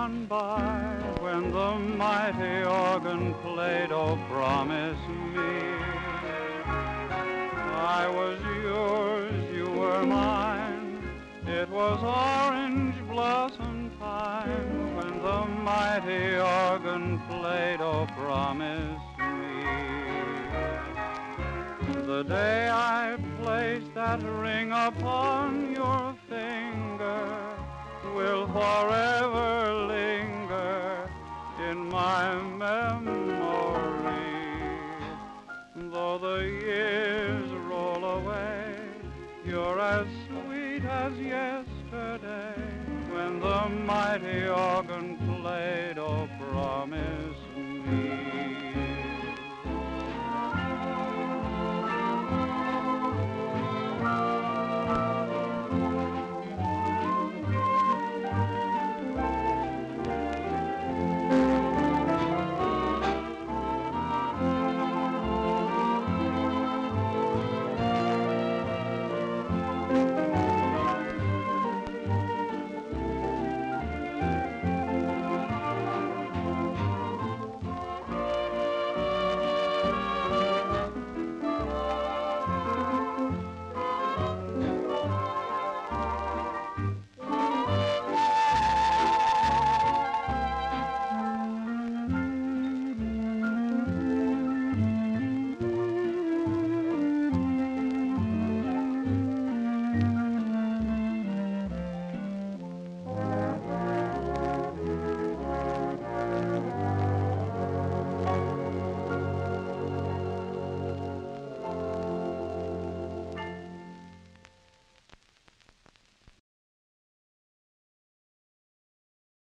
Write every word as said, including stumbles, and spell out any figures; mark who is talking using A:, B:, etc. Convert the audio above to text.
A: gone by when the mighty organ played, oh, promise me. I was yours, you were mine. It was orange blossom time when the mighty organ played, oh, promise me. The day I placed that ring upon your finger will forever linger in my memory. Though the years roll away, you're as sweet as yesterday when the mighty organ played, oh, promise me.